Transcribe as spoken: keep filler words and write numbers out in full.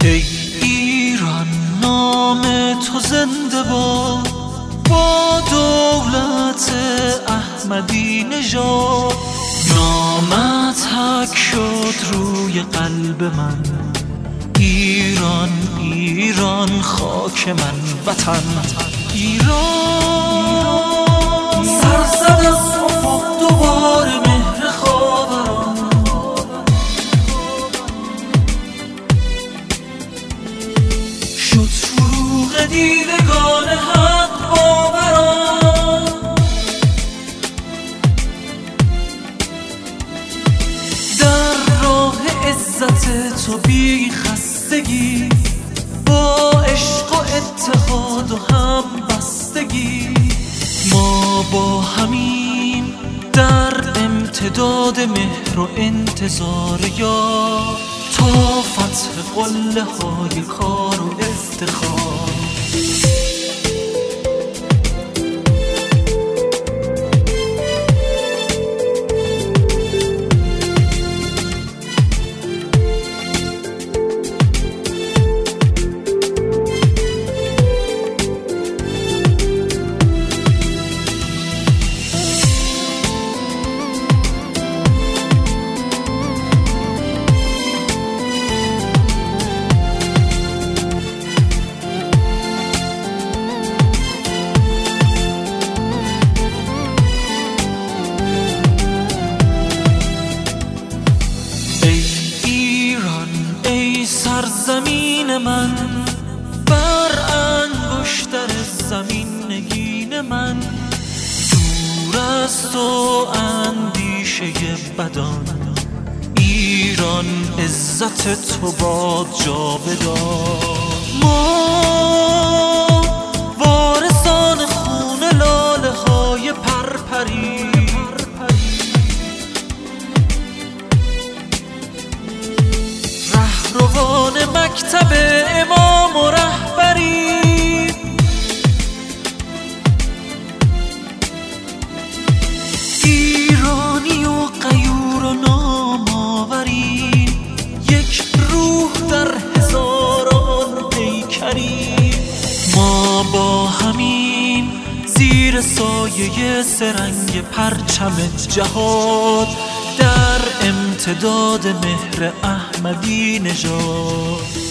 ای ایران نام تو زنده باد، با دولت احمدی نژاد. نامت حک شد روی قلب من، ایران ایران خاک من وطن. ایران سر زد از افق دوباره مهر خاوران، شد فروغ دیدگان حق باوران. در راه عزت تو بی خستگی، با عشق و اتحاد و هم بستگی، ما با همیم در امتداد مهر و انتظار یار، تا فتح قله های کار و افتخار. سرزمین من، بر انگشتر زمین نگین من، دور از تو اندیشه بدان. ایران عزت تو باد جاودان. ما وارثان خون لاله های پرپری، روان مکتب امام و رهبری، ایرانی و غیور و نام آوری، یک روح در هزاران پیکری. ما با همیم زیر سایه سرنگ پرچم جهاد، در امتداد مهر احمدی نژاد.